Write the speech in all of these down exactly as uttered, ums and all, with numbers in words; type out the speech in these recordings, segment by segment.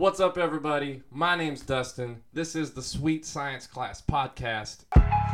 What's up, everybody? My name's Dustin. This is the Sweet Science Class Podcast.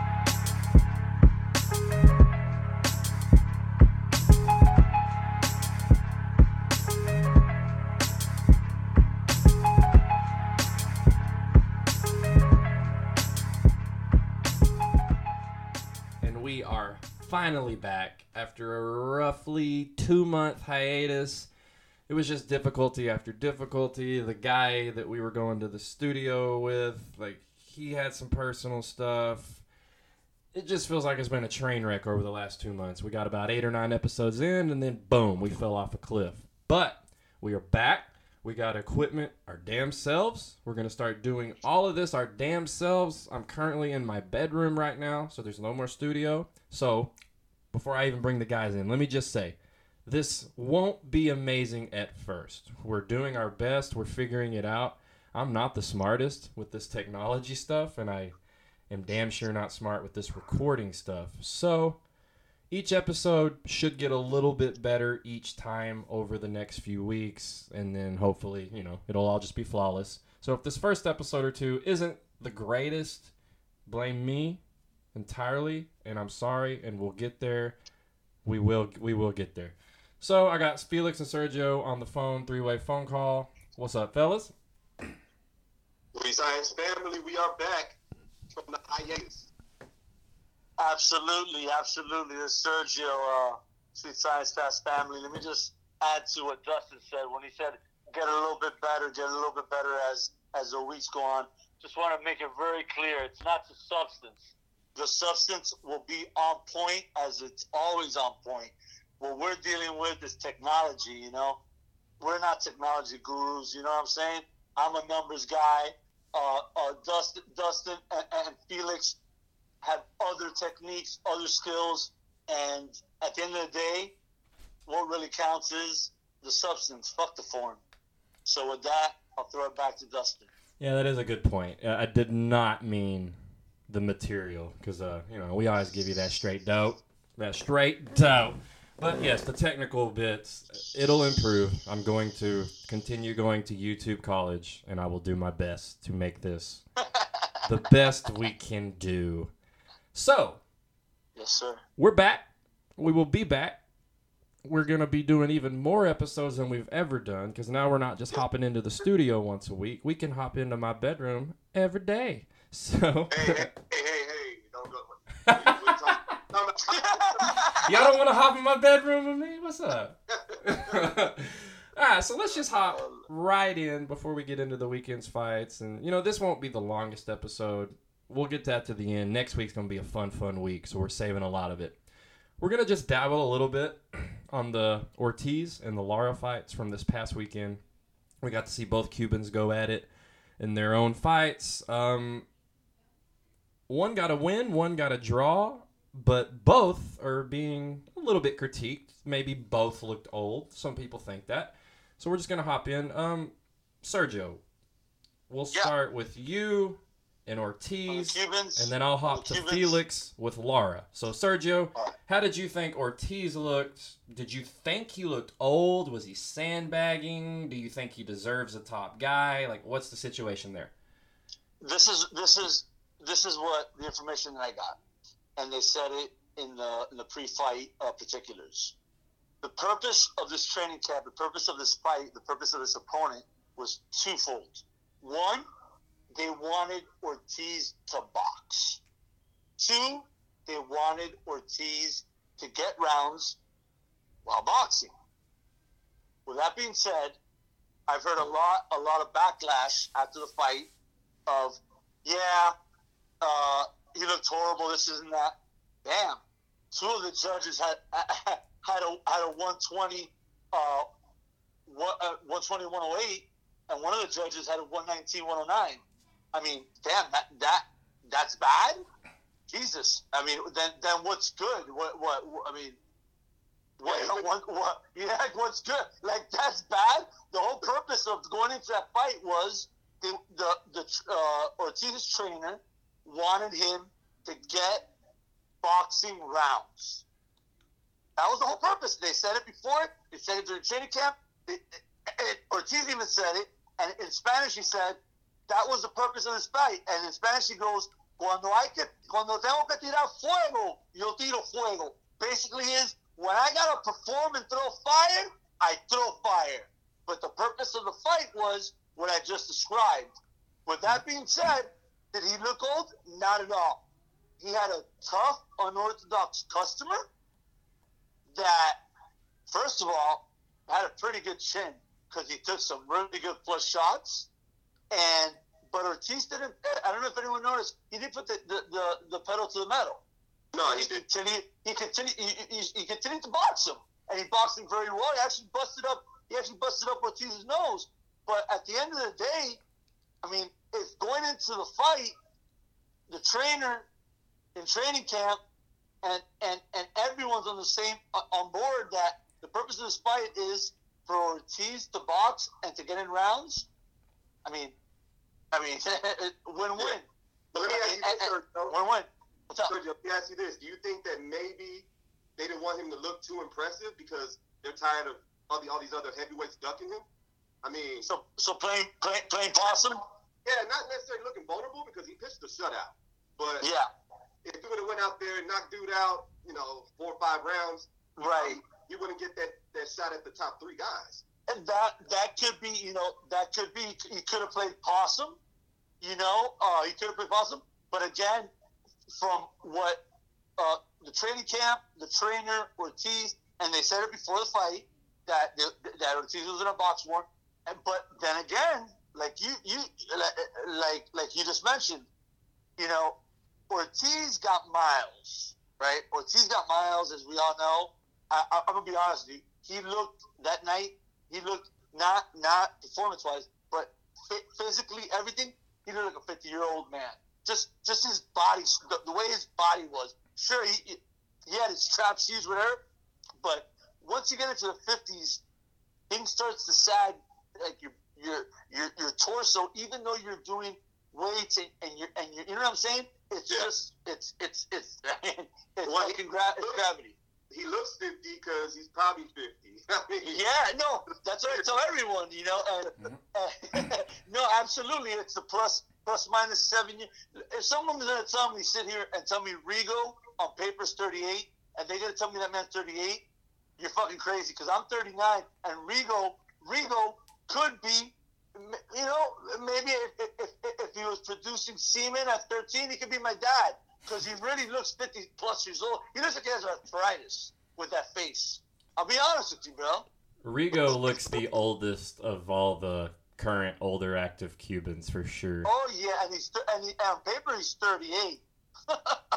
And we are finally back after a roughly two-month hiatus. It was just difficulty after difficulty. The guy that we were going to the studio with, like, he had some personal stuff. It just feels like it's been a train wreck over the last two months. We got about eight or nine episodes in, and then boom, we fell off a cliff. But we are back. We got equipment our damn selves. We're going to start doing all of this our damn selves. I'm currently in my bedroom right now, so there's no more studio. So before I even bring the guys in, let me just say, this won't be amazing at first. We're doing our best. We're figuring it out. I'm not the smartest with this technology stuff, and I am damn sure not smart with this recording stuff. So each episode should get a little bit better each time over the next few weeks, and then hopefully, you know, it'll all just be flawless. So if this first episode or two isn't the greatest, blame me entirely, and I'm sorry, and we'll get there. We will, we will get there. So I got Felix and Sergio on the phone, three-way phone call. What's up, fellas? We Science family, we are back from the hiatus. Absolutely, absolutely. This is Sergio, uh, Sweet Science Fast family. Let me just add to what Dustin said when he said get a little bit better, get a little bit better as as the weeks go on. Just want to make it very clear, it's not the substance. The substance will be on point as it's always on point. What we're dealing with is technology, you know. We're not technology gurus, you know what I'm saying? I'm a numbers guy. Uh, uh, Dustin, Dustin and, and Felix have other techniques, other skills, and at the end of the day, what really counts is the substance. Fuck the form. So with that, I'll throw it back to Dustin. Yeah, that is a good point. Uh, I did not mean the material, because, uh, you know, we always give you that straight dope. That straight dope. But yes, the technical bits, it'll improve. I'm going to continue going to YouTube College, and I will do my best to make this the best we can do. So, yes, sir. We're back. We will be back. We're going to be doing even more episodes than we've ever done, because now we're not just hopping into the studio once a week. We can hop into my bedroom every day. So, hey, hey, hey, hey, hey, don't go. Wait, wait, talk. No, no. Y'all don't want to hop in my bedroom with me? What's up? Alright, so let's just hop right in before we get into the weekend's fights. And, you know, this won't be the longest episode. We'll get that to the end. Next week's going to be a fun, fun week, so we're saving a lot of it. We're going to just dabble a little bit on the Ortiz and the Lara fights from this past weekend. We got to see both Cubans go at it in their own fights. Um, one got a win, one got a draw. But both are being a little bit critiqued. Maybe both looked old. Some people think that. So we're just going to hop in. Um, Sergio, we'll Yeah. start with you and Ortiz. The Cubans, and then I'll hop the to Cubans. Felix with Lara. So, Sergio, All right. how did you think Ortiz looked? Did you think he looked old? Was he sandbagging? Do you think he deserves a top guy? Like, what's the situation there? This is this is this is what the information that I got. And they said it in the in the pre-fight uh, particulars. The purpose of this training camp, the purpose of this fight, the purpose of this opponent was twofold. One, they wanted Ortiz to box. Two, they wanted Ortiz to get rounds while boxing. With that being said, I've heard a lot a lot of backlash after the fight of, yeah, uh, he looked horrible, this isn't that. Damn. Two of the judges had had a had a one twenty, uh, one, uh, one twenty, one oh eight, and one of the judges had a one nineteen, one oh nine. I mean, damn, that that that's bad? Jesus. I mean, then then what's good? What what, what I mean, what, what, what yeah, what's good? Like, that's bad? The whole purpose of going into that fight was the the, the uh, Ortiz's trainer wanted him to get boxing rounds. That was the whole purpose. They said it before. They said it during training camp. It, it, it, Ortiz even said it. And in Spanish, he said, that was the purpose of this fight. And in Spanish, he goes, Cuando hay que, cuando tengo que tirar fuego, yo tiro fuego. Basically is, when I got to perform and throw fire, I throw fire. But the purpose of the fight was what I just described. With that being said, did he look old? Not at all. He had a tough, unorthodox customer that, first of all, had a pretty good chin because he took some really good flush shots. And but Ortiz didn't. I don't know if anyone noticed. He didn't put the, the, the, the pedal to the metal. No, he he didn't. continued. He continued. He, he, he continued to box him, and he boxed him very well. He actually busted up. He actually busted up Ortiz's nose. But at the end of the day, I mean, if going into the fight, the trainer in training camp and and and everyone's on the same uh, on board that the purpose of this fight is for Ortiz to box and to get in rounds. I mean, I mean, win-win. But let me ask you this, Sergio. Win-win. What's up? Sergio, let me ask you this. Do you think that maybe they didn't want him to look too impressive because they're tired of all, the, all these other heavyweights ducking him? I mean... So so playing, playing, playing possum? Yeah, not necessarily looking vulnerable because he pitched a shutout. But yeah. if he would have went out there and knocked dude out, you know, four or five rounds, right, um, you wouldn't get that, that shot at the top three guys. And that that could be, you know, that could be, he could have played possum, you know, uh, he could have played possum. But again, from what uh, the training camp, the trainer, Ortiz, and they said it before the fight, that that Ortiz was in a box war. And, but then again, like you, you like like you just mentioned, you know, Ortiz got miles, right? Ortiz got miles, as we all know. I, I, I'm going to be honest with you. He looked, that night, he looked not not performance wise, but physically everything. He looked like a fifty-year-old man. Just just his body, the, the way his body was. Sure, he he had his trap shoes, whatever. But once you get into the fifties, things starts to sag, like your your your your torso. Even though you're doing weights and, and you're and you you know what I'm saying? It's yeah. just it's it's it's it's, well, fucking gra- it's gravity. He looks fifty because he's probably fifty. Yeah, no, that's what I tell everyone, you know. And, mm-hmm. uh, no, absolutely, it's the plus plus minus seven years. If someone's gonna tell me sit here and tell me Rigo on paper's thirty-eight, and they're gonna tell me that man's thirty-eight, you're fucking crazy. Because I'm thirty-nine, and Rigo Rigo could be, you know, maybe if if, if, if he was producing semen at thirteen, he could be my dad. Because he really looks fifty plus years old. He looks like he has arthritis with that face. I'll be honest with you, bro. Rigo looks the oldest of all the current older active Cubans for sure. Oh yeah, and he's th- and, he, and on paper he's thirty-eight. yeah,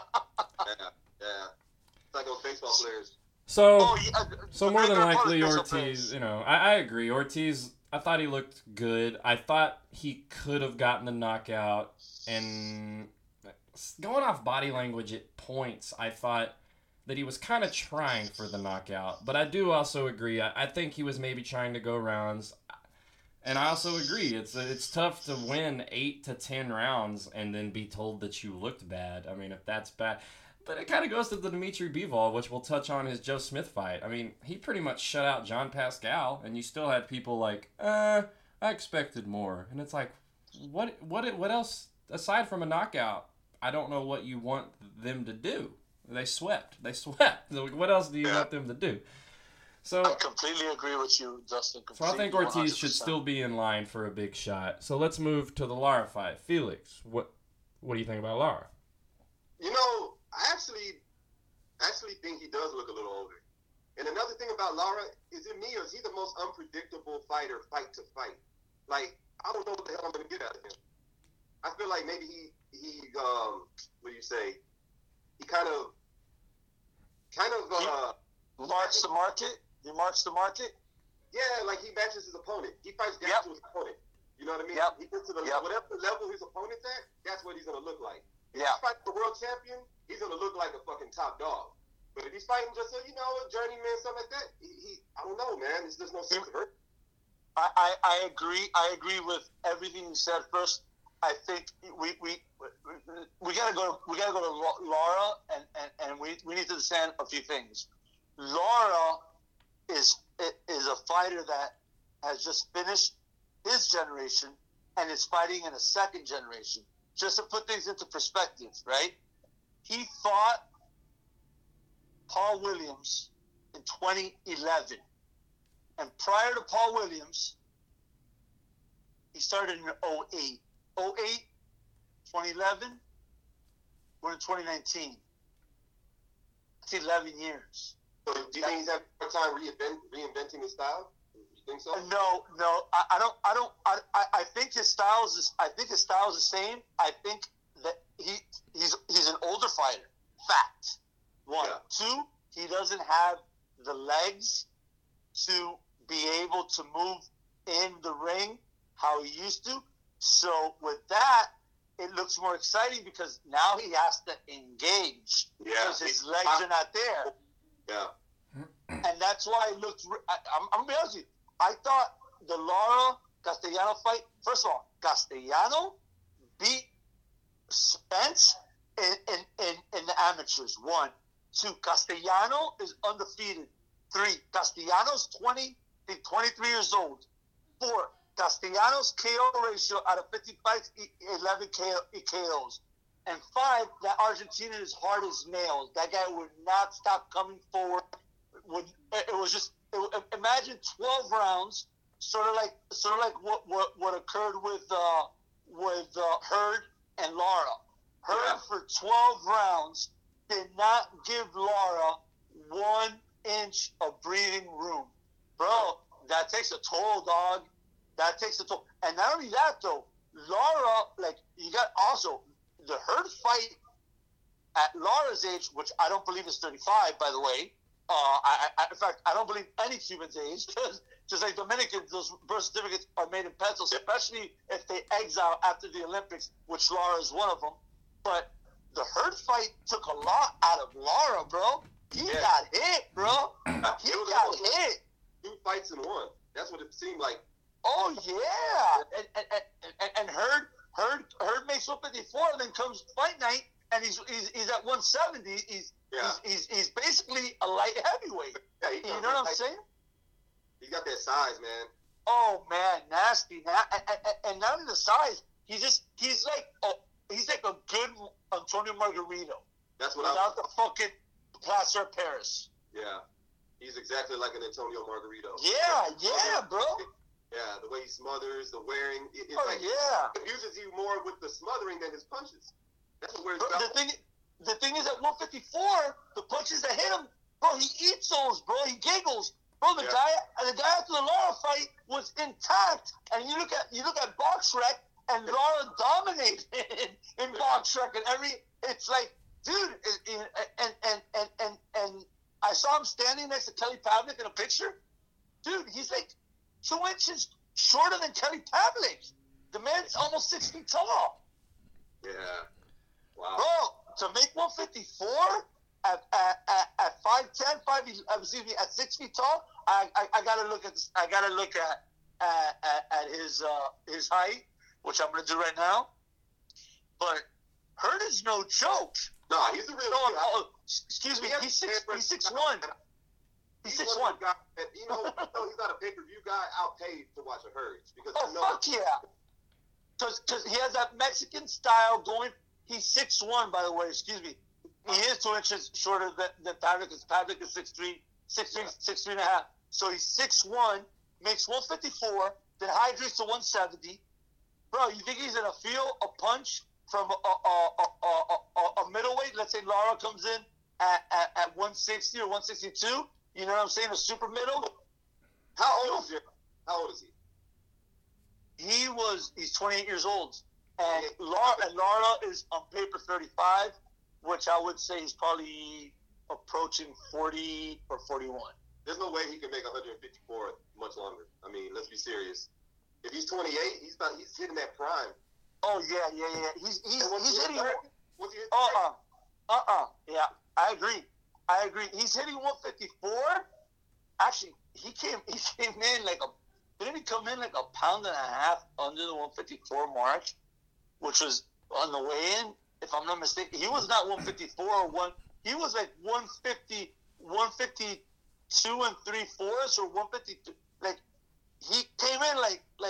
yeah. It's like those baseball players. So, oh, yeah, so more than likely Ortiz. You know, I, I agree. Ortiz. I thought he looked good. I thought he could have gotten the knockout, and going off body language at points, I thought that he was kind of trying for the knockout. But I do also agree. I, I think he was maybe trying to go rounds. And I also agree. It's it's tough to win eight to ten rounds and then be told that you looked bad. I mean, if that's bad. But it kind of goes to the Dimitri Bivol, which we'll touch on his Joe Smith fight. I mean, he pretty much shut out John Pascal, and you still had people like, uh, I expected more. And it's like, what what what else, aside from a knockout, I don't know what you want them to do. They swept. They swept. What else do you yeah. want them to do? So I completely agree with you, Dustin. So I think Ortiz one hundred percent should still be in line for a big shot. So let's move to the Lara fight. Felix, what what do you think about Lara? You know, I actually actually think he does look a little older. And another thing about Lara, is it me or is he the most unpredictable fighter fight to fight? Like, I don't know what the hell I'm going to get out of him. I feel like maybe he, he um, what do you say, he kind of, kind of, uh... He marks the market? He marks the market? Yeah, like he matches his opponent. He fights down yep. to his opponent. You know what I mean? Yep. He gets to the yep. whatever level his opponent's at, that's what he's going to look like. If yeah. he's fighting the world champion, he's going to look like a fucking top dog. But if he's fighting just a, you know, a journeyman, something like that, he, he I don't know, man. There's just no sense of hurt. I, I, I agree. I agree with everything you said. First, I think we we we, we gotta go. We gotta go to Lara, and, and, and we, we need to understand a few things. Lara is is a fighter that has just finished his generation and is fighting in a second generation. Just to put things into perspective, right? He fought Paul Williams in twenty eleven. And prior to Paul Williams, he started in oh eight. oh eight, twenty eleven, we're in twenty nineteen. That's eleven years. So do you think he's having a time reinvent, reinventing his style? You think so? No, no, I, I don't. I don't. I, I, I think his style is. I think his style is the same. I think that he he's he's an older fighter. Fact. One, Yeah. two. He doesn't have the legs to be able to move in the ring how he used to. So with that, it looks more exciting because now he has to engage Yeah. because his legs are not there. Yeah. And that's why it looked. I, I'm, I'm gonna be honest with you. I thought the Lara Castellano fight. First of all, Castellano beat Spence in in, in, in the amateurs. One, two. Castellano is undefeated. Three. Castellanos twenty, I think twenty-three years old. Four. Castellanos K O ratio out of fifty fights, eleven K Os. And five, that Argentinian is hard as nails. That guy would not stop coming forward. Would it was just it, imagine twelve rounds, sort of like sort of like what what, what occurred with uh, with uh, Hurd and Lara. Hurd Yeah. for twelve rounds did not give Lara one inch of breathing room, bro. That takes a toll, dog. That takes a toll. And not only that though, Lara, like you got also the Hurd fight at Lara's age, which I don't believe is thirty-five, by the way. Uh, I, I, in fact, I don't believe any Cuban's age, because just like Dominicans, those birth certificates are made in pencils, especially if they exile after the Olympics, which Lara is one of them. But the Hurd fight took a lot out of Lara, bro. He Yeah. got hit, bro. He It was got almost hit. Two fights in one. That's what it seemed like. Oh yeah, and and and, and, and Hurd Hurd Hurd makes one fifty-four, and then comes fight night, and he's he's, he's at one seventy. He's, Yeah. he's he's he's basically a light heavyweight. Yeah, he You got know what I'm that- saying? He got that size, man. Oh man, nasty. Na- and, and, and not only the size, he just he's like a, he's like a good Antonio Margarito That's what I without the fucking plaster of Paris. Yeah. He's exactly like an Antonio Margarito. Yeah, yeah, bro. Yeah, the way he smothers, the wearing. It, it's Oh like yeah. he abuses you more with the smothering than his punches. That's what we're Bro, about. the thing, the thing is, at one fifty-four, the punches that hit him, bro, he eats those, bro. He giggles, bro. The Yeah. guy, the guy after the Lara fight was intact, and you look at you look at BoxRec, and Lara dominated in, in BoxRec, and every it's like, dude, it, it, and, and and and and I saw him standing next to Kelly Pavlik in a picture, dude. He's like two inches shorter than Kelly Pavlik. The man's almost six feet tall. Yeah. Wow. Bro, to make one fifty-four at at, at, at five ten, five, excuse me, at six feet tall, I, I, I gotta look at I gotta look at at, at, at his uh, his height, which I'm gonna do right now. But Hurd is no joke. No, he's a real No, guy. oh, excuse me, He has he's six a- he's six one. He's six one. of the guys that, you know, you know, he's not a pay-per-view guy. I'll pay to watch a Hurds because Oh I know fuck yeah! Because he has that Mexican style going. He's six one, by the way. Excuse me. He is two inches shorter than, than Pavlik, because Pavlik is six three, six three, Yeah. six three and a half. So he's six one, makes one fifty-four, then hydrates to one seventy. Bro, you think he's gonna feel a punch from a, a, a, a, a, a middleweight? Let's say Lara comes in at, at, at one sixty or one sixty-two. You know what I'm saying? A super middle. How old is he? How old is he? He was he's twenty-eight years old, and Lara and Lara is on paper thirty-five, which I would say he's probably approaching forty or forty-one. There's no way he can make one fifty-four much longer. I mean, let's be serious. If he's twenty-eight, he's not. He's hitting that prime. Oh yeah, yeah, yeah. He's he's And once he's he hit hitting. thirty, once he hit Uh thirty, uh-uh. uh uh yeah. I agree. I agree. He's hitting one fifty-four. Actually, he came he came in like a didn't he come in like a pound and a half under the one fifty-four mark, which was on the way in, if I'm not mistaken. He was not one fifty-four or one. He was like one fifty, one fifty-two and three fourths or one fifty-two. Like he came in like like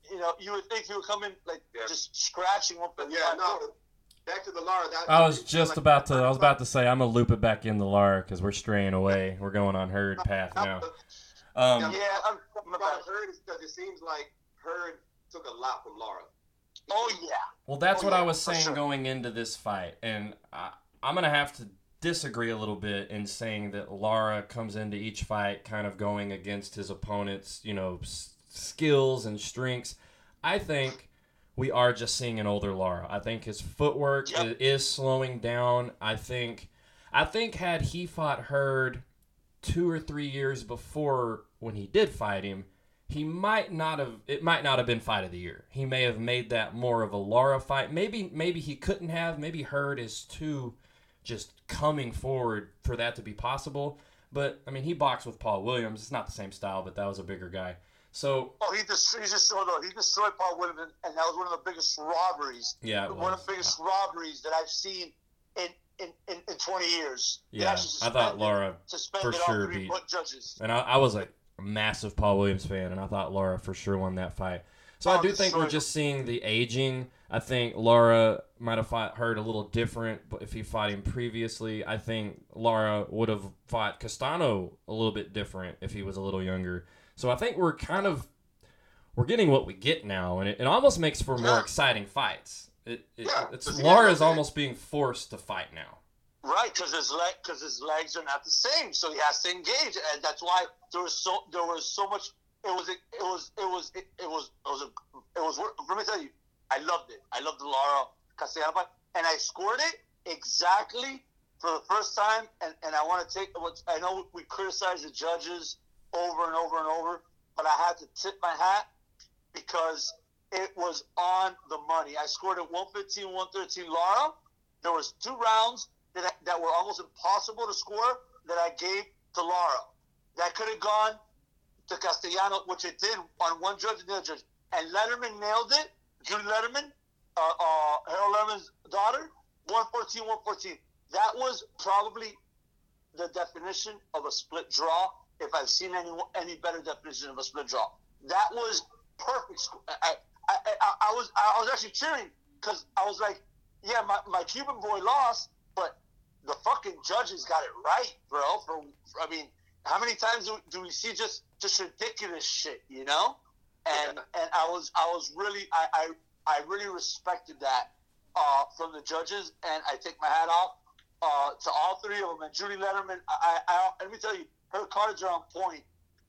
you know, you would think he would come in like Yeah. just scratching one. But yeah, no. Back to the Lara. That, I was just like, about to. I was about to say I'm gonna loop it back into Lara because we're straying away. We're going on herd path now. Um, Yeah, I'm, I'm about about. Hurd is because it seems like Hurd took a lot from Lara. Oh yeah. Well, that's Oh, what yeah, I was for saying sure. going into this fight, and I, I'm gonna have to disagree a little bit in saying that Lara comes into each fight kind of going against his opponent's, you know, s- skills and strengths. I think we are just seeing an older Lara. I think his footwork Yep. i- is slowing down. I think, I think had he fought Hurd two or three years before when he did fight him, he might not have. It might not have been fight of the year. He may have made that more of a Lara fight. Maybe, maybe he couldn't have. Maybe Hurd is too just coming forward for that to be possible. But I mean, he boxed with Paul Williams. It's not the same style, but that was a bigger guy. So Oh, he just he just hold on. He destroyed Paul Williams, and that was one of the biggest robberies. yeah, it One was. of the biggest robberies that I've seen in in, in, in twenty years. They Yeah, actually I thought suspended- Lara suspended for all sure three beat- bu- judges. And I, I was a massive Paul Williams fan, and I thought Lara for sure won that fight. So I Oh, do think we're destroyed just seeing the aging. I think Lara might have fought Hurd a little different, but if he fought him previously, I think Lara would have fought Castano a little bit different if he was a little younger. So I think we're kind of we're getting what we get now, and it, it almost makes for more Yeah. exciting fights. It, it, Yeah, it's because he Lara's has that- almost being forced to fight now. Right, because his leg, because his legs are not the same, so he has to engage, and that's why there was so there was so much. It was it was it was it, it was it was a, it was. Let me tell you, I loved it. I loved the Lara Castellano fight, and I scored it exactly for the first time. And, and I want to take what I know we criticize the judges over and over and over, but I had to tip my hat because it was on the money. I scored at one fifteen, one thirteen Lara. There was two rounds that I, that were almost impossible to score that I gave to Lara. That could have gone to Castellano, which it did on one judge and the other judge. And Letterman nailed it. Julie Letterman, uh, uh, Harold Letterman's daughter, one fourteen, one fourteen. That was probably the definition of a split draw, if I've seen any any better definition of a split draw. That was perfect. sc- I, I, I, I was I was actually cheering because I was like, yeah, my, my Cuban boy lost, but the fucking judges got it right, bro. For, for I mean, how many times do, do we see just just ridiculous shit, you know? And and I was I was really I I, I really respected that uh, from the judges, and I take my hat off uh, to all three of them. And Julie Letterman, I, I, I let me tell you, her cards are on point.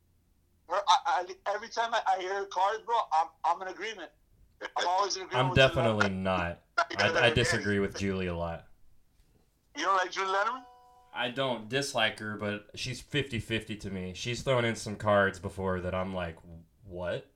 Her, I, I, every time I, I hear her cards, bro, I'm I'm in agreement. I'm always in agreement. I'm with Julie definitely Letterman. not. I, I disagree with Julie a lot. You don't like Julie Letterman? I don't dislike her, but she's fifty-fifty to me. She's thrown in some cards before that I'm like, what?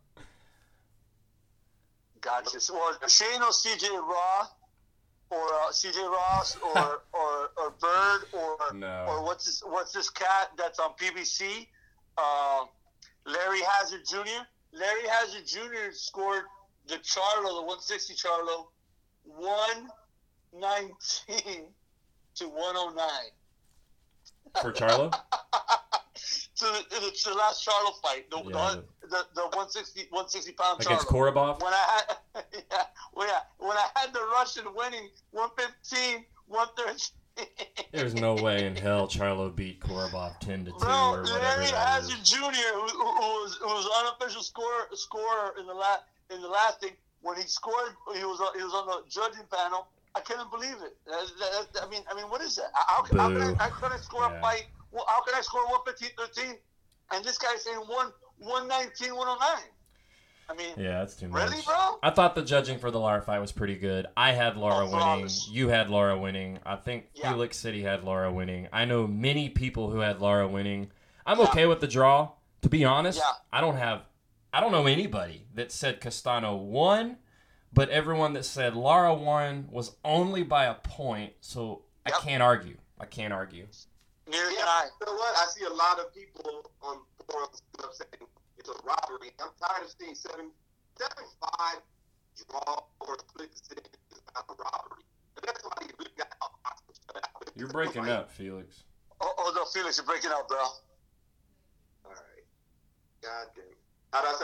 Gotcha. So, well, she ain't no C J Ross or uh, C J Ross or, or or Bird or No. or what's this what's this cat that's on P B C? Uh, Larry Hazard Junior Larry Hazard Junior scored the Charlo, the one sixty Charlo, one nineteen to one oh nine. For Charlo? to, the, to the last Charlo fight, the, Yeah, the, the, the one sixty, one sixty pound Against Charlo. Korobov? When I had, yeah, well, yeah, when I had the Russian winning one fifteen, one thirteen. There's no way in hell Charlo beat Korobov ten to two Bro, or whatever Larry that Hazard is. Junior, who, who, who was who was unofficial scorer scorer in the last in the last thing, when he scored, he was on- he was on the judging panel. I couldn't believe it. That- that- that- I mean, I mean, what is that? How, how, can, I, Boo. how can I score Yeah. a fight? Well, how can I score one fifteen, thirteen, and this guy's saying one one nineteen, one oh nine? I mean, Yeah, that's too much. really, bro? I thought the judging for the Lara fight was pretty good. I had Lara Oh, winning. flawless. You had Lara winning. I think Yeah. Felix City had Lara winning. I know many people who had Lara winning. I'm Yeah. okay with the draw. To be honest, Yeah. I don't have, I don't know anybody that said Castano won, but everyone that said Lara won was only by a point. So Yep. I can't argue. I can't argue. Neither Yeah, can I. you know what? I see a lot of people on forums saying it's a robbery. I'm tired of seeing seven, seven five draw or split decision is not a robbery. And that's why you really got out. You're breaking up, Felix. Oh, oh, no, Felix, you're breaking up, bro. All right. God damn. How do I sound now?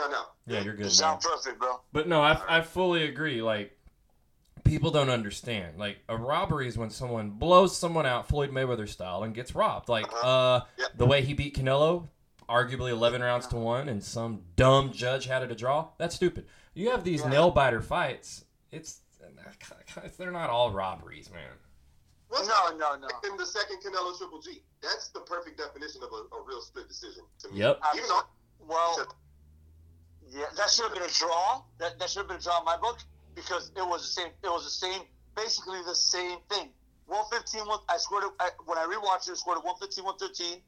Yeah, you're good. You sound man. perfect, bro. But no, I, I fully agree. Like, people don't understand. Like, a robbery is when someone blows someone out Floyd Mayweather style and gets robbed. Like, uh, Yeah. the way he beat Canelo, arguably eleven rounds to one, and some dumb judge had it a draw. That's stupid. You have these Yeah. nail biter fights. It's they're not all robberies, man. What's No, no, no. in the second Canelo Triple G? That's the perfect definition of a, a real split decision to me. Yep. Even though Well, yeah, that should have been a draw. That that should have been a draw in my book because it was the same. It was the same, basically the same thing. one fifteen, one, I scored it I, when I rewatched it. I scored it one fifteen, one thirteen.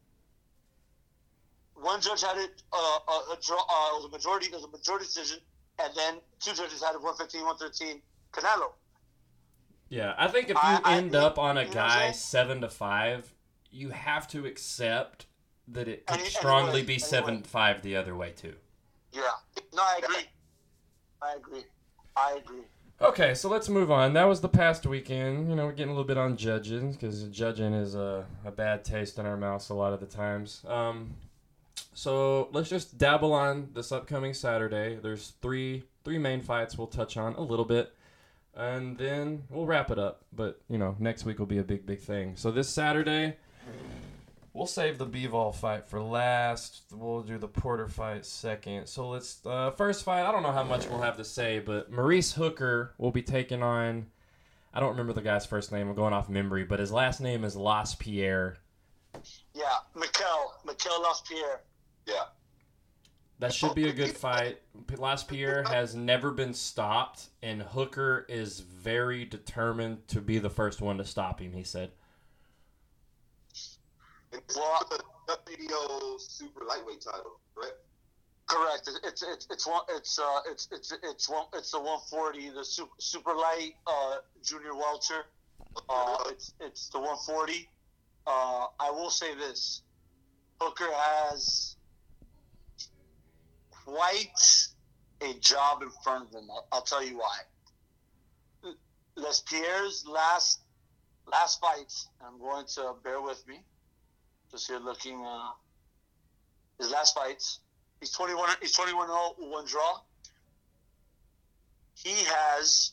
One judge had it uh, a, a draw. Uh, it was a majority. It was a majority decision, and then two judges had it one fifteen, one thirteen. Canelo. Yeah, I think if you I- I end think- up on a you know what I'm guy saying? seven to five, you have to accept that it could Any- strongly anyway, be anyway. seven to five the other way too. Yeah. No, I agree. I agree. I agree. Okay, so let's move on. That was the past weekend. You know, we're getting a little bit on judging because judging is a, a bad taste in our mouths a lot of the times. Um, so let's just dabble on this upcoming Saturday. There's three three main fights we'll touch on a little bit, and then we'll wrap it up. But, you know, next week will be a big, big thing. So this Saturday, we'll save the Bivol fight for last. We'll do the Porter fight second. So let's uh, first fight. I don't know how much we'll have to say, but Maurice Hooker will be taking on. I don't remember the guy's first name. I'm going off memory, but his last name is Las Pierre. Yeah, Mikel, Mikel Laspierre. yeah, That should be a good fight. Las Pierre has never been stopped, and Hooker is very determined to be the first one to stop him. He said. and this Well, is the W B O super lightweight title, correct? Correct. It- It's it's it's one it's uh it's it's it's one it's the one forty, the super super light uh junior welter. Uh, it's it's the one forty. Uh, I will say this: Hooker has quite a job in front of him. I'll, I'll tell you why. Les Pierre's last last fights. I'm going to bear with me, just here looking. Uh, his last fights. He's twenty-one. He's twenty-one oh, one draw. He has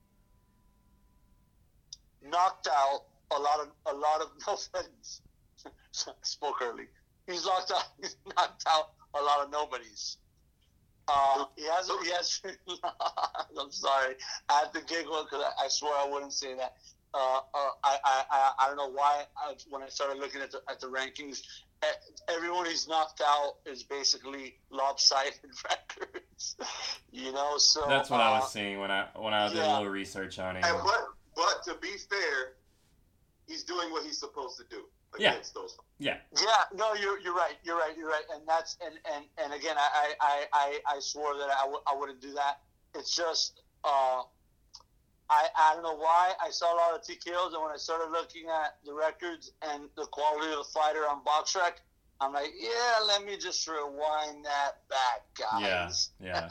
knocked out a lot of a lot of nobodies. Spoke early. He's knocked out. He's knocked out a lot of nobodies. Uh, he has. He has. I'm sorry. I have to giggle because I, I swear I wouldn't say that. Uh, uh, I, I, I, I don't know why. I, when I started looking at the at the rankings, eh, everyone he's knocked out is basically lopsided records. You know, so That's what uh, I was seeing when I when I did a yeah. little research on him. And but but to be fair, he's doing what he's supposed to do Yeah. against those. Yeah. Yeah, no, you're you're right. You're right. You're right. And that's and and, and again, I, I, I, I swore that I, w- I wouldn't do that. It's just uh, I I don't know why I saw a lot of T K Os, and when I started looking at the records and the quality of the fighter on BoxRec, I'm like, yeah, let me just rewind that back, guys. Yeah. Yeah.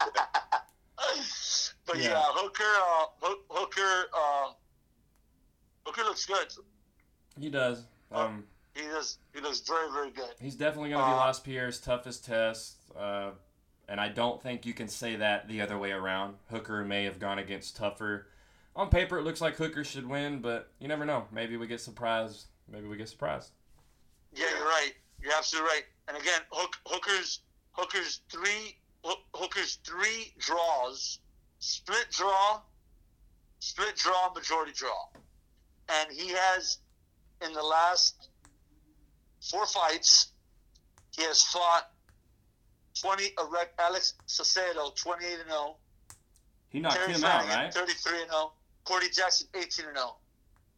But Yeah. yeah, Hooker, uh, Hook- Hooker, uh, Hooker looks good. He does. Um. He does. He looks very, very good. He's definitely going to be Uh, Las Pierre's toughest test, uh, and I don't think you can say that the other way around. Hooker may have gone against tougher. On paper, it looks like Hooker should win, but you never know. Maybe we get surprised. Maybe we get surprised. Yeah, you're right. You're absolutely right. And again, Hook, Hooker's Hooker's three Hook, Hooker's three draws, split draw, split draw, majority draw, and he has in the last four fights, he has fought twenty. Uh, Rec- Alex Saucedo, twenty-eight and zero. He knocked Terry him out, Flanagan, right? thirty-three and zero. Cody Jackson, eighteen and zero.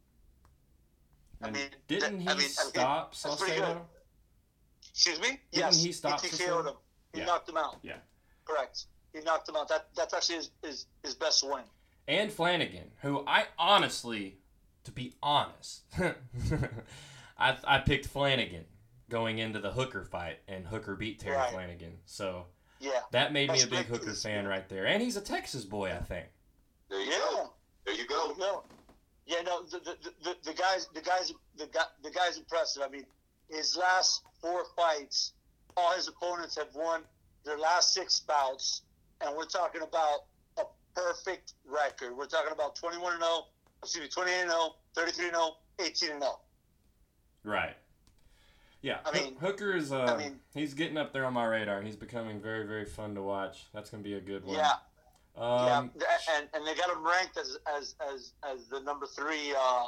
I And mean, didn't he that- I mean, I mean, stop that's pretty Saucedo? good. Excuse me? Didn't yes. he stop T K O'd Saucedo? him. He Yeah. knocked him out. Yeah. Correct. He knocked him out. That that's actually his, his, his best win. And Flanagan, who I honestly, to be honest, I I picked Flanagan going into the Hooker fight, and Hooker beat Terry Right. Flanagan. So Yeah. that made me That's a big good. Hooker fan right there. And he's a Texas boy, I think. There you Yeah. go. There you go. No. Yeah, no, the the, the, the guys the guys the guy the guy's impressive. I mean, his last four fights, all his opponents have won their last six bouts, and we're talking about a perfect record. We're talking about twenty-one and oh, excuse me, twenty-eight and oh, thirty-three and oh, eighteen and oh. Right. Yeah, I mean, Hooker is, uh, I mean, he's getting up there on my radar. He's becoming very, very fun to watch. That's going to be a good one. Yeah. Um, yeah, and, and they got him ranked as as as, as the number three uh,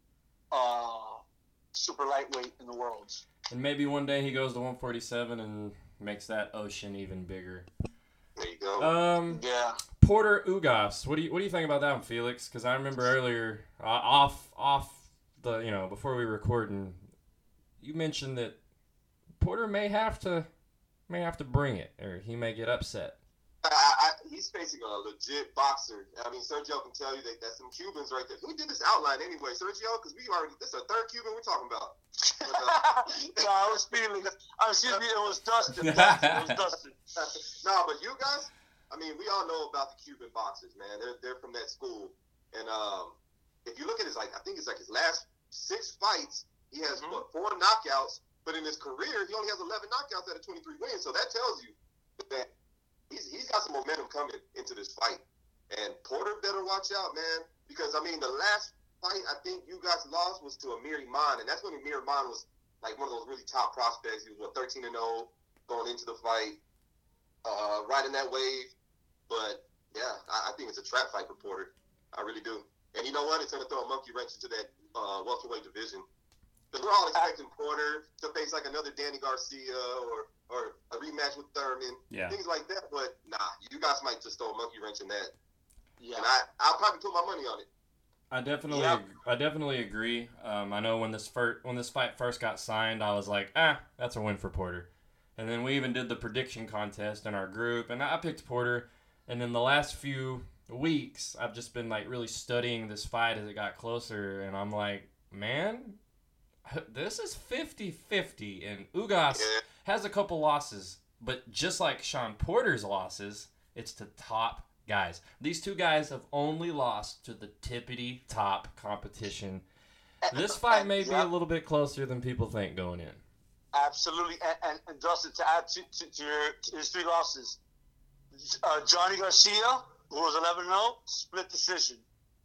uh, super lightweight in the world. And maybe one day he goes to one forty-seven and makes that ocean even bigger. There you go. Um, yeah. Porter Ugas. What do you what do you think about that one, Felix? Because I remember earlier, uh, off off the you know before we were recording, you mentioned that Porter may have to may have to bring it, or he may get upset. I, I, he's facing a legit boxer. I mean, Sergio can tell you that that's some Cubans right there. Who did this outline anyway, Sergio? Because we already this is a third Cuban we're talking about. But, uh, no, I was feeling. Uh, excuse me, it was Dustin. Dustin. It was Dustin. No, but you guys, I mean, we all know about the Cuban boxers, man. They're they're from that school, and um, if you look at his like, I think it's like his last six fights, he has Mm-hmm. what, four knockouts, but in his career, he only has eleven knockouts out of twenty-three wins. So that tells you that. He's, he's got some momentum coming into this fight. And Porter better watch out, man. Because, I mean, the last fight I think you guys lost was to Amir Iman. And that's when Amir Iman was, like, one of those really top prospects. He was, what, thirteen and oh going into the fight, uh, riding that wave. But, yeah, I, I think it's a trap fight for Porter. I really do. And you know what? It's going to throw a monkey wrench into that uh, welterweight division. Because we're all expecting Porter to face, like, another Danny Garcia or or a rematch with Thurman, Yeah. things like that. But nah, you guys might just throw a monkey wrench in that. Yeah. And I, I'll probably put my money on it. I definitely, Yep. I definitely agree. Um, I know when this first, when this fight first got signed, I was like, ah, that's a win for Porter. And then we even did the prediction contest in our group, and I picked Porter. And then the last few weeks, I've just been like really studying this fight as it got closer, and I'm like, man, this is fifty-fifty, and Ugas Yeah. has a couple losses, but just like Sean Porter's losses, it's to top guys. These two guys have only lost to the tippity top competition. This fight may be a Yep. little bit closer than people think going in. Absolutely. And, and, and Dustin, to add to, to, to, your, to his three losses, uh, Johnny Garcia, who was eleven and oh, split decision.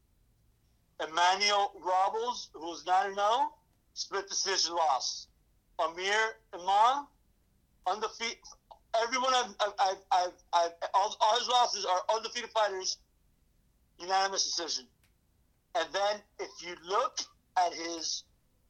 Emmanuel Robles, who was nine and oh, split decision loss. Amir Iman, undefeated. Everyone I've, I've, I've, I've, I've all, all his losses are undefeated fighters, unanimous decision. And then if you look at his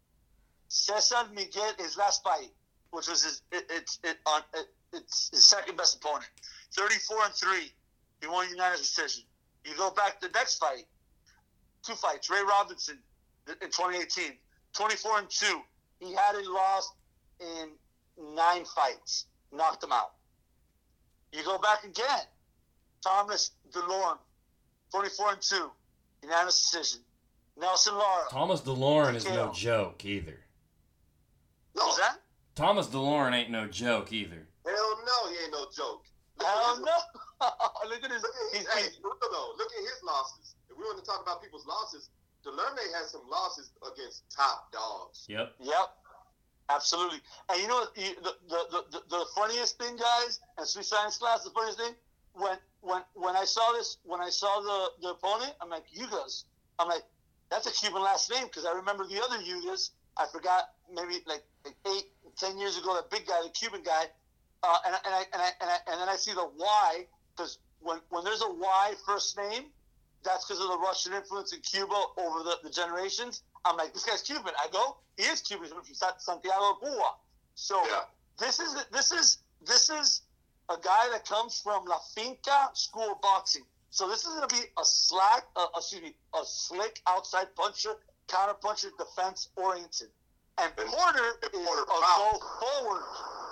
Cesar Miguel, his last fight, which was his, it, it's it, on it, it's his second best opponent, thirty-four and three, he won unanimous decision. You go back to the next fight, two fights, Ray Robinson in twenty eighteen, twenty-four and two. He hadn't lost in nine fights. Knocked him out. You go back again. Thomas DeLorme, twenty-four and two. Unanimous decision. Nelson Lara. Thomas DeLorean is T K O. no joke either. No, What's that? Thomas DeLorean ain't no joke either. hell no, he ain't no joke. Look I at don't his- know. Look at his. Look at his, He's, hey, he's, look, though, look at his losses. If we want to talk about people's losses, Delerme has some losses against top dogs. Yep. yep. Absolutely. And you know what? You, the, the, the, the funniest thing, guys, and Sweet Science class, the funniest thing, when when when I saw this, when I saw the, the opponent, I'm like, Yugas. I'm like, that's a Cuban last name because I remember the other Yugas. I forgot maybe like, like eight, ten years ago, that big guy, the Cuban guy. Uh, and, I, and, I, and, I, and, I, and then I see the Y because when, when there's a Y first name, that's because of the Russian influence in Cuba over the, the generations. I'm like, this guy's Cuban. I go, he is Cuban. He's from Santiago de Cuba. So Yeah. this is this is this is a guy that comes from La Finca School of Boxing. So this is going to be a slack, uh, excuse me, a slick outside puncher, counter puncher, defense oriented. And And- Porter and is Porter a go fouls. forward.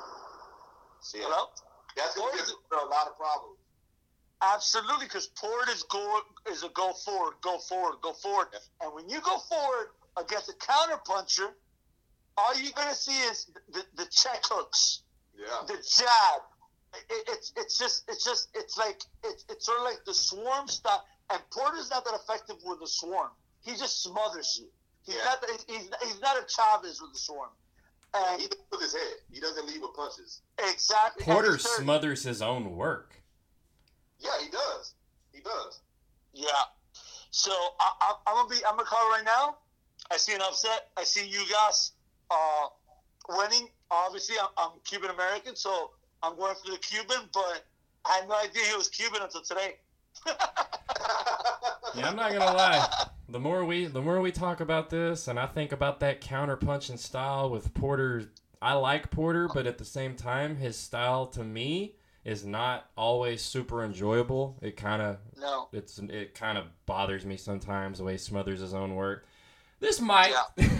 Yeah. Hello? That's going to Porter's- give him a lot of problems. Absolutely, because Porter is go is a go forward, go forward, go forward. And when you go forward against a counter puncher, all you're gonna see is the, the check hooks, Yeah. the jab. It, it's it's just it's just it's like it's it's sort of like the swarm style. And Porter's not that effective with the swarm. He just smothers you. He's Yeah. not he's he's not a Chavez with the swarm. And He does with his head. He doesn't lead with punches. exactly. and Porter he's thirty. smothers his own work. Yeah, he does. He does. Yeah. So I, I, I'm gonna be. I'm gonna call it right now. I see an upset. I see you guys uh, winning. Obviously, I'm, I'm Cuban American, so I'm going for the Cuban. But I had no idea he was Cuban until today. Yeah, I'm not gonna lie. The more we the more we talk about this, and I think about that counter punching style with Porter. I like Porter, but at the same time, his style to me is not always super enjoyable. It kind of No. it's it kind of bothers me sometimes the way he smothers his own work. This might.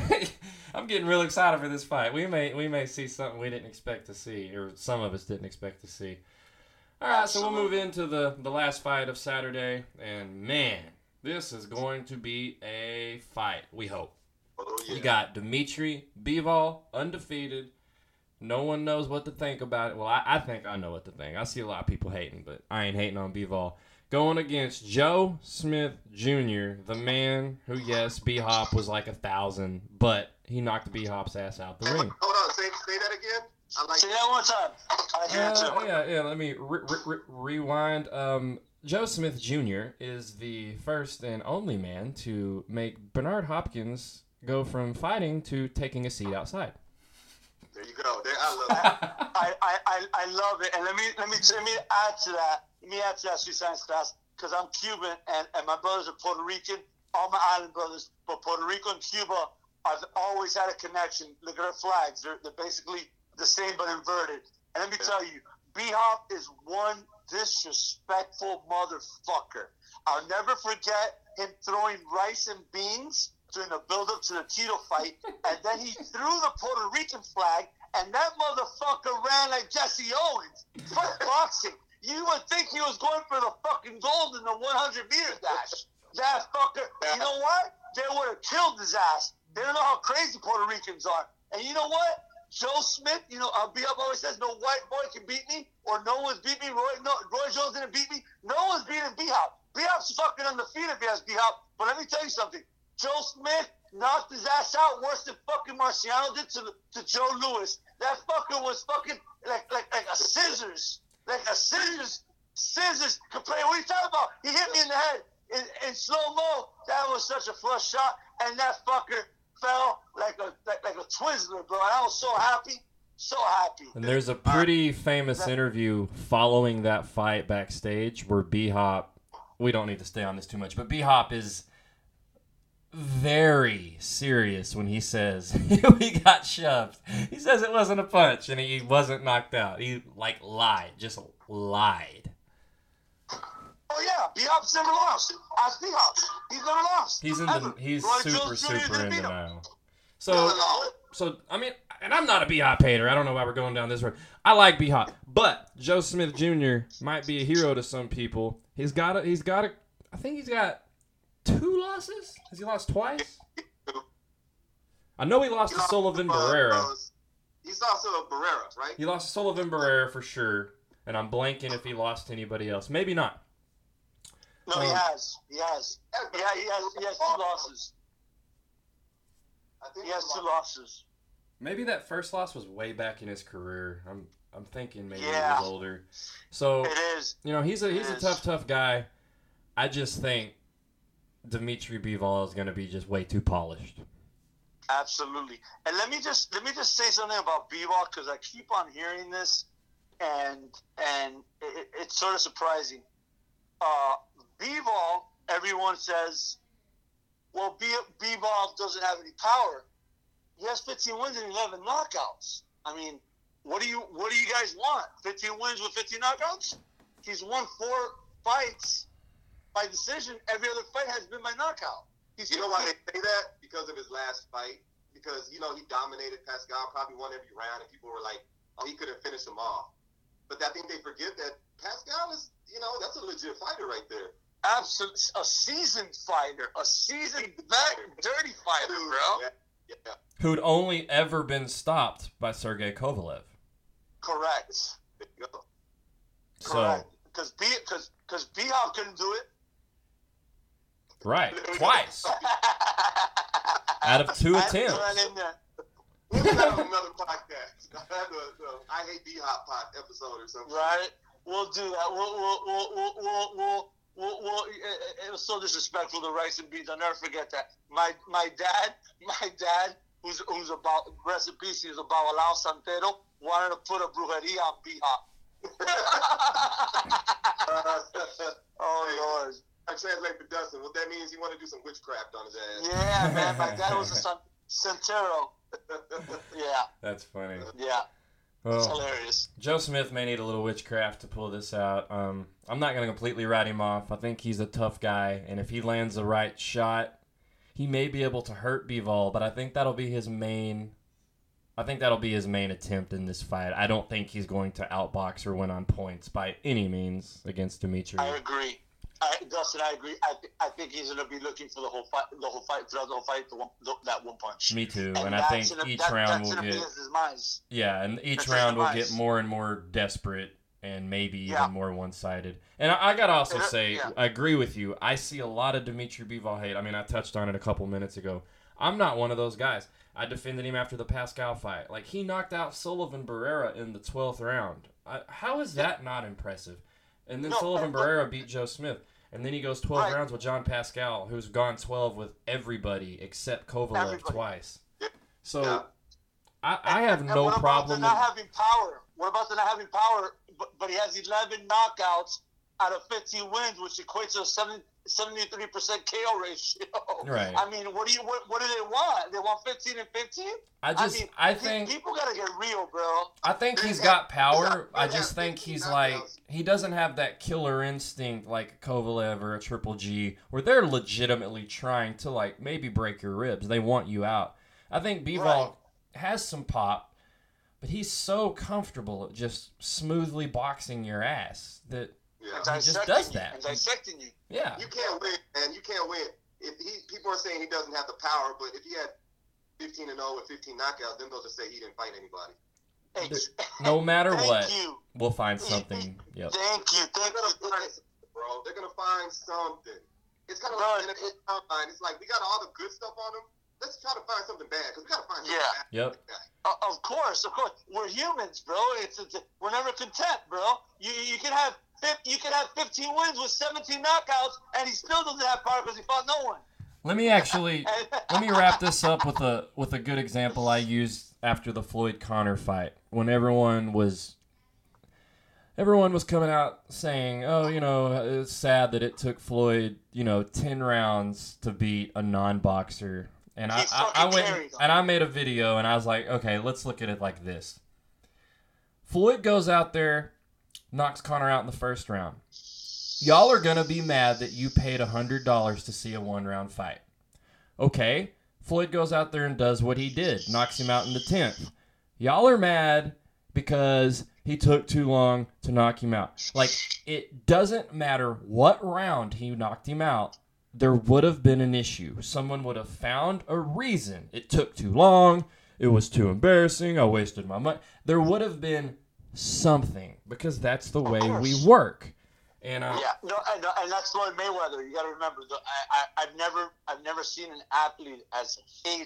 I'm getting real excited for this fight. We may we may see something we didn't expect to see, or some of us didn't expect to see. All right, so we'll move into the the last fight of Saturday, and man, this is going to be a fight. We hope. Oh, yeah. You got Dimitri Bivol, undefeated. No one knows what to think about it. Well, I, I think I know what to think. I see a lot of people hating, but I ain't hating on Bivol. Going against Joe Smith Junior, the man who, yes, B-Hop was like a thousand, but he knocked B-Hop's ass out the Hey, ring. hold on. Say, say that again. I like Say that one time. I hear it Uh, too. yeah, yeah, let me re- re- re- rewind. Um, Joe Smith Junior is the first and only man to make Bernard Hopkins go from fighting to taking a seat outside. There you go. There, I love it. I, I, I, I love it. And let me let me let me add to that. Let me add to that, Suicide Stars, because I'm Cuban and, and my brothers are Puerto Rican. All my island brothers, but Puerto Rico and Cuba, I've always had a connection. Look at our flags; they're they're basically the same but inverted. And let me tell you, B-Hop is one disrespectful motherfucker. I'll never forget him throwing rice and beans during the build-up to the Tito fight, and then he threw the Puerto Rican flag, and that motherfucker ran like Jesse Owens. Fuck boxing. You would think he was going for the fucking gold in the one hundred meter dash. That fucker, you know what? They would have killed his ass. They don't know how crazy Puerto Ricans are. And you know what? Joe Smith, you know, uh, B-Up always says, no white boy can beat me, or no one's beat me. Roy, no, Roy Jones didn't beat me. No one's beating B-Hop. B-Hop's fucking undefeated if he has B-Hop. But let me tell you something. Joe Smith knocked his ass out worse than fucking Marciano did to, to Joe Louis. That fucker was fucking like like like a scissors. Like a scissors. Scissors. Compared, what are you talking about? He hit me in the head in, in slow-mo. That was such a flush shot. And that fucker fell like a like, like a Twizzler, bro. And I was so happy. So happy. And there's a pretty famous interview following that fight backstage where B-Hop, we don't need to stay on this too much, but B-Hop is very serious when he says he got shoved. He says it wasn't a punch and he wasn't knocked out. He, like, lied. Just lied. Oh, yeah. B-Hop's never lost. Ask B-Hop. He's never lost. He's in Ever. the, he's Roy super, Jones Junior super didn't in beat him. denial. So, so, I mean, and I'm not a B-Hop hater. I don't know why we're going down this road. I like B-Hop. But Joe Smith Junior might be a hero to some people. He's got a, he's got a, I think he's got two losses? Has he lost twice? I know he lost He to lost Sullivan to, uh, Barrera. uh, He's also a Barrera, right? He lost to Sullivan Barrera for sure. And I'm blanking if he lost to anybody else. Maybe not. No, he Um, has. He has. Yeah, he has. He has two losses. I think He has he two lost. losses. Maybe that first loss was way back in his career. I'm I'm thinking maybe Yeah. he was older. So, It is. you know, he's a he's a Yes. tough, tough guy. I just think Dimitri Bivol is going to be just way too polished. Absolutely. And let me just let me just say something about B-Ball, because I keep on hearing this, and and it, it's sort of surprising. Uh, B-Ball, everyone says, well, B- B-Ball doesn't have any power. He has fifteen wins and eleven knockouts. I mean, what do you what do you guys want? fifteen wins with fifteen knockouts? He's won four fights by decision. Every other fight has been by knockout. He's You know why they say that? Because of his last fight. Because, you know, he dominated Pascal, probably won every round, and people were like, oh, he couldn't finish him off. But I think they forget that Pascal is, you know, that's a legit fighter right there. Absolute, a seasoned fighter, a seasoned, back, dirty fighter, bro. Yeah, yeah. Who'd only ever been stopped by Sergey Kovalev. Correct. There you go. So, Correct. Because B, because because B-Hop couldn't do it. right, twice out of two I had to attempts. throw that in there. We'll do that on another podcast. I have the, the I hate B Hop pot episode or something. Right? We'll do that. We'll we'll we'll we'll we'll. we'll Well, well, it was so disrespectful to rice and beans. I'll never forget that. My my dad, my dad, who's who's about rest in peace, he's about Alao Santero, wanted to put a brujeria on B-Hop. Oh Lord! I translate for Dustin. What that means, he want to do some witchcraft on his ass. Yeah, man. My dad was a San- Santero. Yeah. That's funny. Yeah. Well, it's hilarious. Joe Smith may need a little witchcraft to pull this out. Um, I'm not going to completely write him off. I think he's a tough guy, and if he lands the right shot, he may be able to hurt Bivol, but I think that'll be his main I think that'll be his main attempt in this fight. I don't think he's going to outbox or win on points by any means against Dimitri. I agree. I, Dustin, I agree. I, th- I think he's going to be looking for the whole fight, the whole fight, throughout the whole fight, the one, the, that one punch. Me too, and, and I think gonna, each that, round that's will gonna get be his demise. yeah, and each That's round will demise. get more and more desperate and maybe Yeah. even more one-sided. And I, I gotta also It- say, yeah. I agree with you. I see a lot of Dimitri Bivol hate. I mean, I touched on it a couple minutes ago. I'm not one of those guys. I defended him after the Pascal fight. Like, he knocked out Sullivan Barrera in the twelfth round. I, how is that not impressive? And then No, Sullivan but- Barrera beat Joe Smith. And then he goes twelve Right. rounds with John Pascal, who's gone twelve with everybody except Kovalev Everybody. twice. Yeah. So Yeah. I, I have And no what about problem the not with... having power? What about the not having power? But, but he has eleven knockouts out of fifteen wins, which equates to a seventy-three percent K O ratio. Right. I mean, what do you what, what do they want? They want fifteen and fifteen? I just, I, mean, I pe- think... people gotta get real, bro. I think he's got power. I just think he's like he doesn't have that killer instinct like Kovalev or a Triple G, where they're legitimately trying to like maybe break your ribs. They want you out. I think Bivol Right. has some pop, but he's so comfortable at just smoothly boxing your ass that Yeah. And He just dissecting does you, that. And dissecting you. yeah, You can't win, man. You can't win. If he, people are saying he doesn't have the power, but if he had fifteen and oh with fifteen knockouts, then they'll just say he didn't fight anybody. Ex- no matter Thank what, you. we'll find something. Yep. Thank you. They're Thank gonna you. find something, bro. They're gonna find something. It's kind of Bro, like N F L Combine. It's like we got all the good stuff on him. Let's try to find something bad because we gotta find something Yeah. bad. Yep. Uh, of course, of course. We're humans, bro. It's, it's we're never content, bro. You you can have fif- you can have fifteen wins with seventeen knockouts, and he still doesn't have power because he fought no one. Let me actually let me wrap this up with a with a good example I used after the Floyd Conor fight when everyone was everyone was coming out saying, "Oh, you know, it's sad that it took Floyd, you know, ten rounds to beat a non-boxer." And I, He I, I fucking went carried him. and I made a video and I was like, "Okay, let's look at it like this." Floyd goes out there, knocks Conor out in the first round. Y'all are going to be mad that you paid one hundred dollars to see a one-round fight. Okay, Floyd goes out there and does what he did, knocks him out in the tenth. Y'all are mad because he took too long to knock him out. Like, it doesn't matter what round he knocked him out, there would have been an issue. Someone would have found a reason. It took too long. It was too embarrassing. I wasted my money. There would have been something because that's the way we work. And uh, Yeah, no, and, and that's Floyd Mayweather. You got to remember, the, I, I, I've never, I've never seen an athlete as hated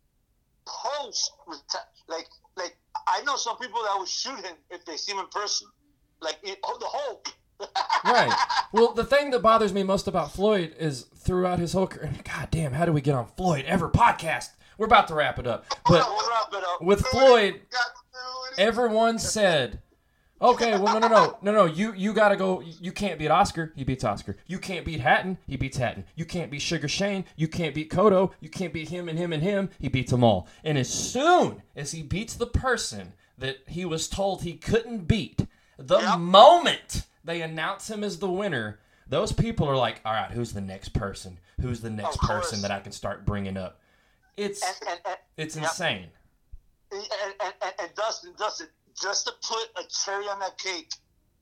post like, like I know some people that would shoot him if they see him in person, like it, oh, the Hulk. right. Well, the thing that bothers me most about Floyd is throughout his whole career. God damn, how do we get on Floyd ever podcast? We're about to wrap it up, but We'll wrap it up. with Floyd, Got to do it. everyone said, okay, well, no, no, no, no, no, you you gotta go. You can't beat Oscar. He beats Oscar. You can't beat Hatton. He beats Hatton. You can't beat Sugar Shane. You can't beat Cotto. You can't beat him and him and him. He beats them all. And as soon as he beats the person that he was told he couldn't beat, the Yep. moment they announce him as the winner, those people are like, all right, who's the next person? Who's the next Of course. person that I can start bringing up? It's And, and, and, it's yep. insane. and, and, and, and Dustin, Dustin, just to put a cherry on that cake,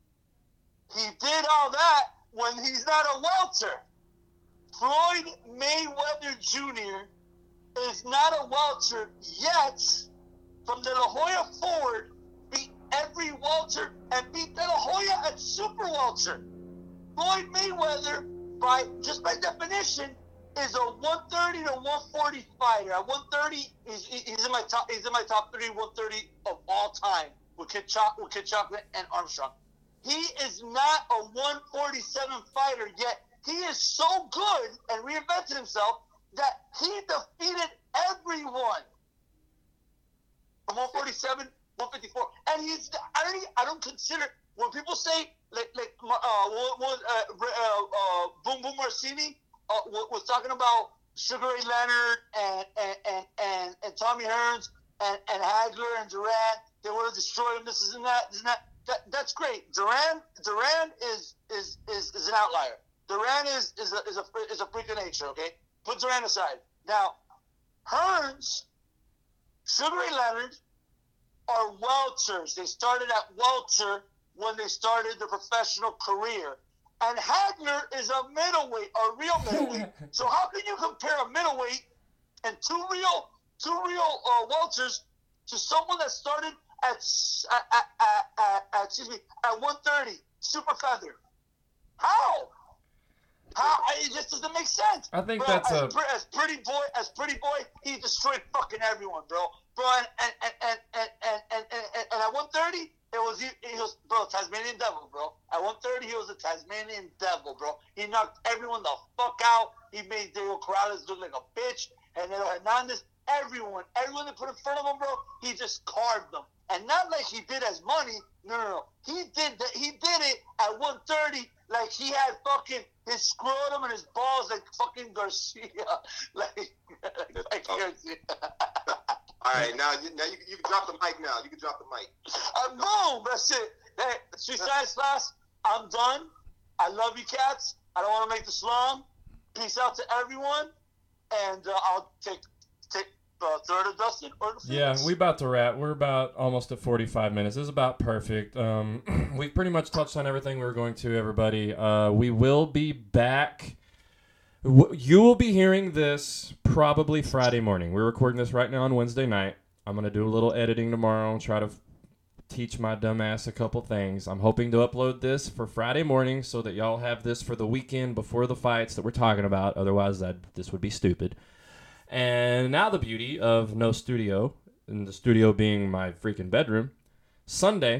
he did all that when he's not a welter. Floyd Mayweather Junior is not a welter yet. From De La Hoya forward, beat every welter and beat De La Hoya at super welter. Floyd Mayweather, by just by definition, is a one thirty to one forty fighter. At one thirty, he's, he's in my top. He's in my top three one thirty of all time with Kid Choc- with Kid Chocolate and Armstrong. He is not a one forty-seven fighter yet. He is so good and reinvented himself that he defeated everyone from one forty-seven, one fifty-four, and he's. I don't. Even, I don't consider when people say like like uh, what, what, uh, uh, uh, Boom Boom Marcini uh, was talking about Sugar Ray Leonard and and and and, and Tommy Hearns and, and Hagler and Duran. They want to destroy him. This is and that. This and that. That that's great. Duran Duran is is is, is an outlier. Duran is is a is a is a freak of nature. Okay, put Duran aside. Now, Hearns, Sugar Ray Leonard are welters. They started at welter when they started their professional career. And Hagler is a middleweight, a real middleweight. So how can you compare a middleweight and two real two real uh, welters to someone that started at, at, at, at, at excuse me at one thirty, super feather? How? How? It just doesn't make sense. I think bro, that's as, a pre- as pretty boy, as pretty boy, he destroyed fucking everyone, bro. Bro, and and and and and and, and, and, and at one thirty, it was he, he was bro Tasmanian Devil, bro. At one thirty, he was a Tasmanian Devil, bro. He knocked everyone the fuck out. He made Diego Corrales look like a bitch, and then Hernandez, everyone, everyone that put in front of him, bro, he just carved them. And not like he did as money. No, no, no. He did that. He did it at one thirty, like he had fucking his scrotum and his balls like fucking Garcia, like like Garcia. All right, now you, now you, you can drop the mic. Now you can drop the mic. Uh, boom. That's it. Hey, Street Science class. I'm done. I love you, cats. I don't want to make this long. Peace out to everyone, and uh, I'll take take. Uh, third of Dustin or the yeah, Phoenix. we about to wrap. We're about almost at forty-five minutes. This is about perfect. Um, we've pretty much touched on everything we were going to, everybody. Uh, we will be back. W- you will be hearing this probably Friday morning. We're recording this right now on Wednesday night. I'm going to do a little editing tomorrow and try to f- teach my dumb ass a couple things. I'm hoping to upload this for Friday morning so that y'all have this for the weekend before the fights that we're talking about. Otherwise, that this would be stupid. And now the beauty of no studio, and the studio being my freaking bedroom, Sunday,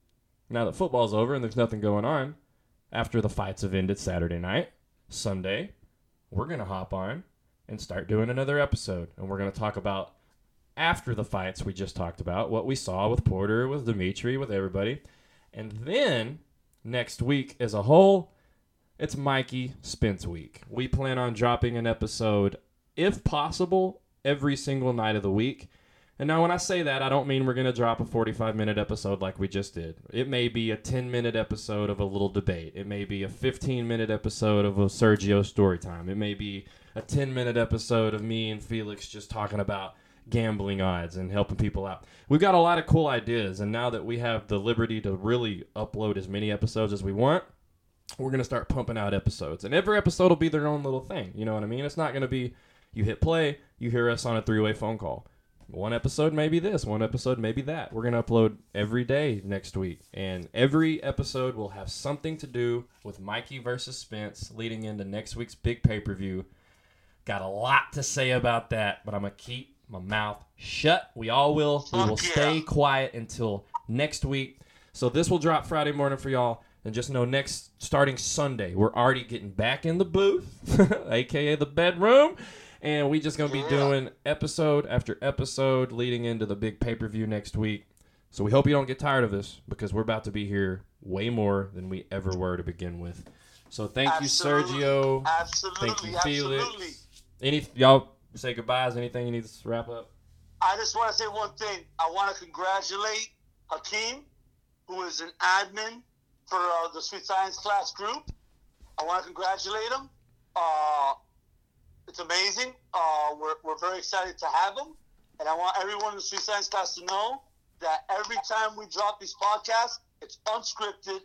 now that football's over and there's nothing going on, after the fights have ended Saturday night, Sunday, we're going to hop on and start doing another episode. And we're going to talk about, after the fights we just talked about, what we saw with Porter, with Dimitri, with everybody. And then, next week as a whole, it's Mikey Spence week. We plan on dropping an episode, if possible, every single night of the week. And now when I say that, I don't mean we're going to drop a forty-five minute episode like we just did. It may be a ten minute episode of a little debate. It may be a fifteen minute episode of a Sergio story time. It may be a ten minute episode of me and Felix just talking about gambling odds and helping people out. We've got a lot of cool ideas, and now that we have the liberty to really upload as many episodes as we want, we're going to start pumping out episodes. And every episode will be their own little thing. You know what I mean? It's not going to be you hit play, you hear us on a three-way phone call. One episode may be this, one episode may be that. We're going to upload every day next week. And every episode will have something to do with Mikey versus Spence leading into next week's big pay-per-view. Got a lot to say about that, but I'm going to keep my mouth shut. We all will. We will stay quiet until next week. So this will drop Friday morning for y'all. And just know next, starting Sunday, we're already getting back in the booth, a k a the bedroom. And we just going to be doing episode after episode leading into the big pay-per-view next week. So we hope you don't get tired of this because we're about to be here way more than we ever were to begin with. So thank Absolutely. you, Sergio. Absolutely. Thank you, Felix. Absolutely. Any, y'all say goodbyes? Anything you need to wrap up? I just want to say one thing. I want to congratulate Hakeem, who is an admin for uh, the Sweet Science class group. I want to congratulate him. Uh, it's amazing. Uh, we're, we're very excited to have him. And I want everyone in the Sweet Science class to know that every time we drop these podcasts, it's unscripted,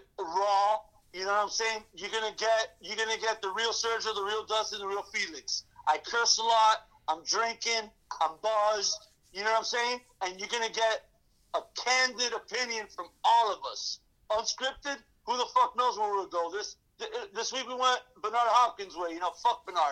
raw. You know what I'm saying? You're gonna get you're gonna get the real Sergio, the real Dustin, the real Felix. I curse a lot. I'm drinking. I'm buzzed. You know what I'm saying? And you're gonna get a candid opinion from all of us. Unscripted. Who the fuck knows where we'll go? This this week we went Bernard Hopkins way. You know, fuck Bernard.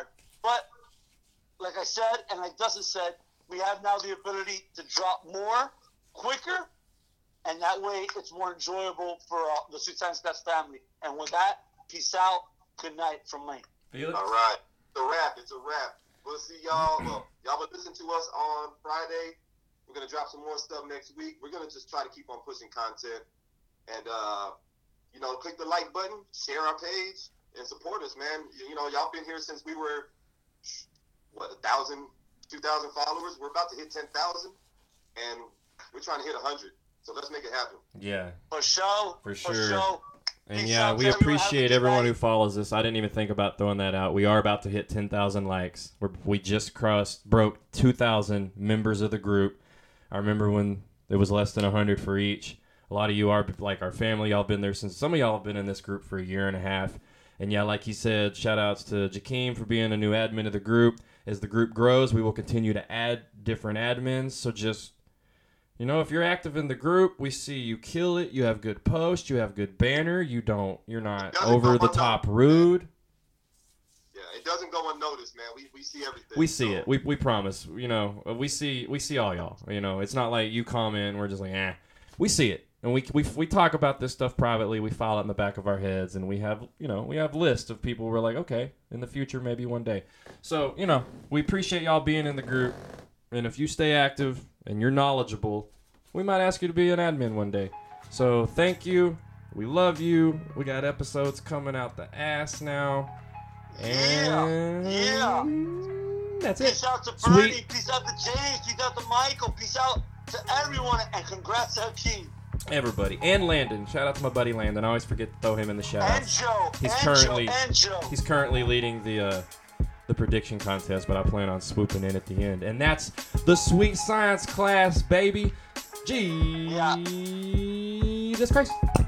But like I said, and like Dustin said, we have now the ability to drop more quicker, and that way it's more enjoyable for uh, the Sweet Science Guys family. And with that, peace out. Good night from Lane. Felix? All right. It's a wrap. It's a wrap. We'll see y'all. Well, y'all will listen to us on Friday. We're going to drop some more stuff next week. We're going to just try to keep on pushing content. And, uh, you know, click the like button, share our page, and support us, man. You know, y'all been here since we were, what, a thousand, two thousand followers. We're about to hit ten thousand, and we're trying to hit one hundred. So let's make it happen. Yeah. For sure. For For sure. sure. And Peace yeah, out we to everyone. appreciate Have a good everyone night. who follows us. I didn't even think about throwing that out. We are about to hit ten thousand likes. We're, we just crossed, broke two thousand members of the group. I remember when it was less than one hundred for each. A lot of you are like our family. Y'all been there since. Some of y'all have been in this group for a year and a half. And yeah, like he said, shout outs to Jakeem for being a new admin of the group. As the group grows, we will continue to add different admins. So just, you know, if you're active in the group, we see you kill it. You have good posts. You have good banner. You don't, you're not Doesn't over go the top unnoticed. rude. Yeah, it doesn't go unnoticed, man. We we see everything. We see So, it. We we promise. You know, we see we see all y'all. You know, it's not like you comment and we're just like, eh. We see it. And we, we we talk about this stuff privately. We file it in the back of our heads, and we have you know we have lists of people. We're like, okay, in the future, maybe one day. So you know, we appreciate y'all being in the group, and if you stay active and you're knowledgeable, we might ask you to be an admin one day. So thank you. We love you. We got episodes coming out the ass now, and Yeah, yeah. that's it. Peace out to Bernie. Sweet. Peace out to James. Peace out to Michael. Peace out to everyone. And congrats to Hakeem. Everybody. And Landon. Shout out to my buddy Landon. I always forget to throw him in the shout And outs. Joe. He's and currently- Joe. And Joe. He's currently leading the uh, the prediction contest, but I plan on swooping in at the end. And that's the Sweet Science class, baby. Jesus Christ.